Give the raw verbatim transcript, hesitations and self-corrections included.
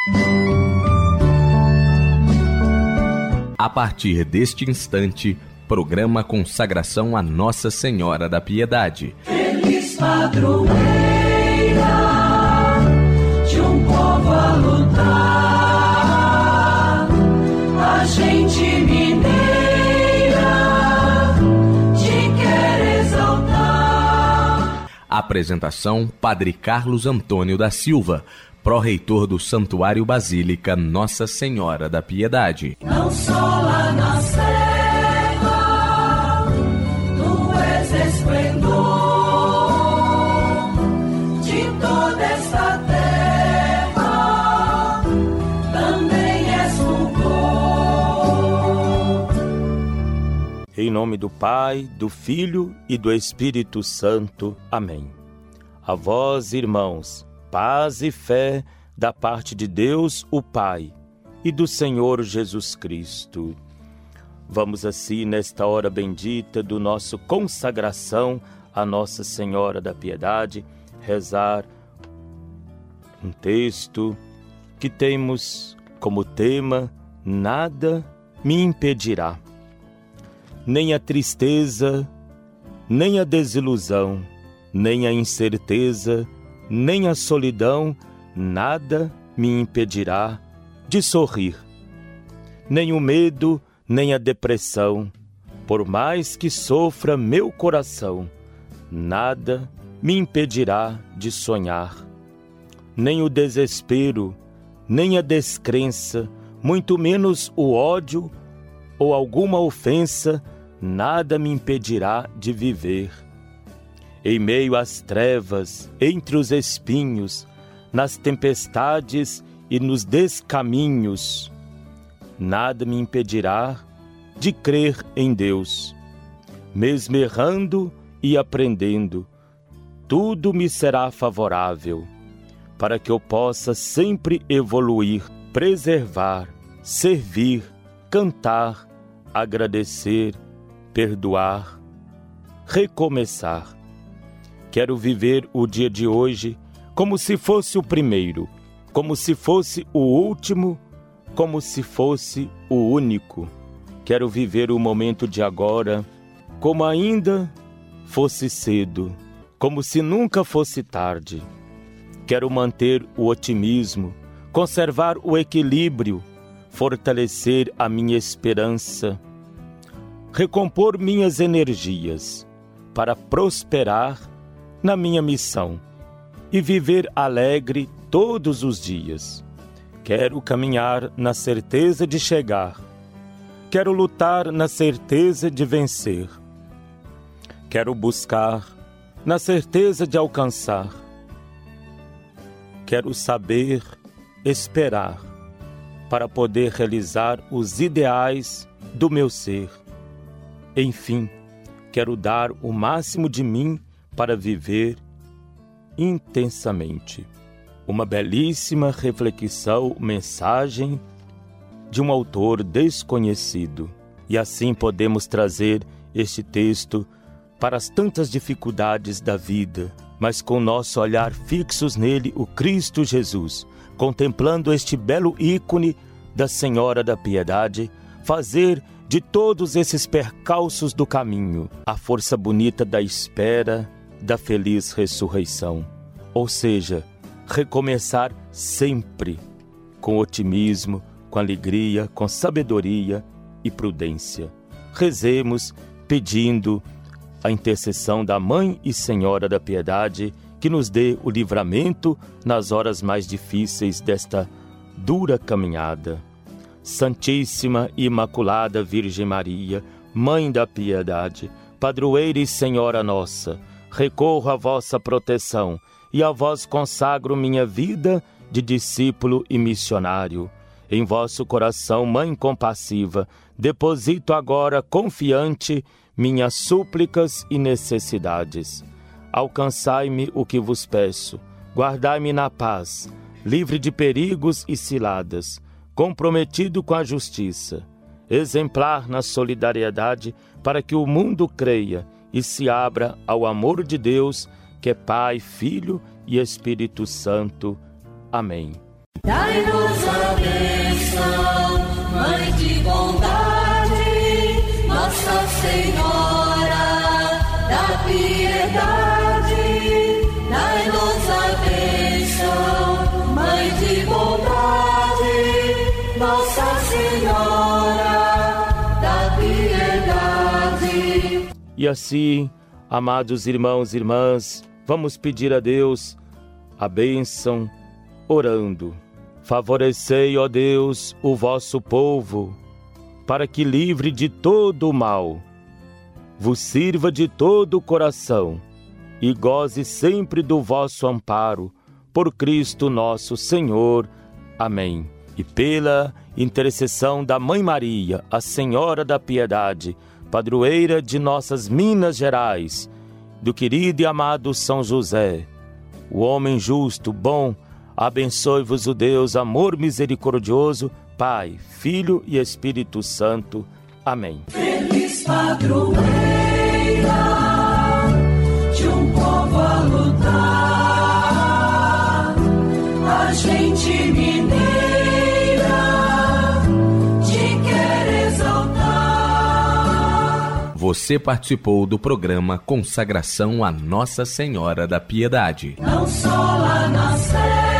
A partir deste instante, programa Consagração a Nossa Senhora da Piedade. Feliz padroeira de um povo a lutar, a gente mineira te quer exaltar. Apresentação: Padre Carlos Antônio da Silva, pró-reitor do Santuário Basílica Nossa Senhora da Piedade. Não só lá na serra, tu és esplendor de toda esta terra, também és fulgor. Em nome do Pai, do Filho e do Espírito Santo. Amém. A vós, irmãos, paz e fé da parte de Deus, o Pai, e do Senhor Jesus Cristo. Vamos assim, nesta hora bendita do nosso consagração a Nossa Senhora da Piedade, rezar um texto que temos como tema: nada me impedirá. Nem a tristeza, nem a desilusão, nem a incerteza, nem a solidão, nada me impedirá de sorrir. Nem o medo, nem a depressão, por mais que sofra meu coração, nada me impedirá de sonhar. Nem o desespero, nem a descrença, muito menos o ódio ou alguma ofensa, nada me impedirá de viver. Em meio às trevas, entre os espinhos, nas tempestades e nos descaminhos, nada me impedirá de crer em Deus. Mesmo errando e aprendendo, tudo me será favorável, para que eu possa sempre evoluir, preservar, servir, cantar, agradecer, perdoar, recomeçar. Quero viver o dia de hoje como se fosse o primeiro, como se fosse o último, como se fosse o único. Quero viver o momento de agora como ainda fosse cedo, como se nunca fosse tarde. Quero manter o otimismo, conservar o equilíbrio, fortalecer a minha esperança, recompor minhas energias para prosperar na minha missão e viver alegre todos os dias. Quero caminhar na certeza de chegar. Quero lutar na certeza de vencer. Quero buscar na certeza de alcançar. Quero saber esperar para poder realizar os ideais do meu ser. Enfim, quero dar o máximo de mim para viver intensamente. Uma belíssima reflexão, mensagem de um autor desconhecido. E assim podemos trazer este texto para as tantas dificuldades da vida, mas com nosso olhar fixos nele, o Cristo Jesus, contemplando este belo ícone da Senhora da Piedade, fazer de todos esses percalços do caminho a força bonita da espera da feliz ressurreição. Ou seja, recomeçar sempre com otimismo, com alegria, com sabedoria e prudência. Rezemos pedindo a intercessão da Mãe e Senhora da Piedade, que nos dê o livramento nas horas mais difíceis desta dura caminhada. Santíssima e Imaculada Virgem Maria, Mãe da Piedade, Padroeira e Senhora nossa, recorro à vossa proteção e a vós consagro minha vida de discípulo e missionário. Em vosso coração, Mãe compassiva, deposito agora confiante minhas súplicas e necessidades. Alcançai-me o que vos peço, guardai-me na paz, livre de perigos e ciladas, comprometido com a justiça, exemplar na solidariedade, para que o mundo creia e se abra ao amor de Deus, que é Pai, Filho e Espírito Santo. Amém. Dai-nos piedade, dai-nos a bênção, Mãe de bondade, Nossa Senhora da piedade. E assim, amados irmãos e irmãs, vamos pedir a Deus a bênção orando. Favorecei, ó Deus, o vosso povo, para que, livre de todo o mal, vos sirva de todo o coração e goze sempre do vosso amparo, por Cristo nosso Senhor. Amém. E pela intercessão da Mãe Maria, a Senhora da Piedade, padroeira de nossas Minas Gerais, do querido e amado São José, o homem justo, bom, abençoe-vos o Deus, amor misericordioso, Pai, Filho e Espírito Santo. Amém. Feliz padroeira de um povo a lutar, a gente mineira te quer exaltar. Você participou do programa Consagração a Nossa Senhora da Piedade. Não só lá na Sé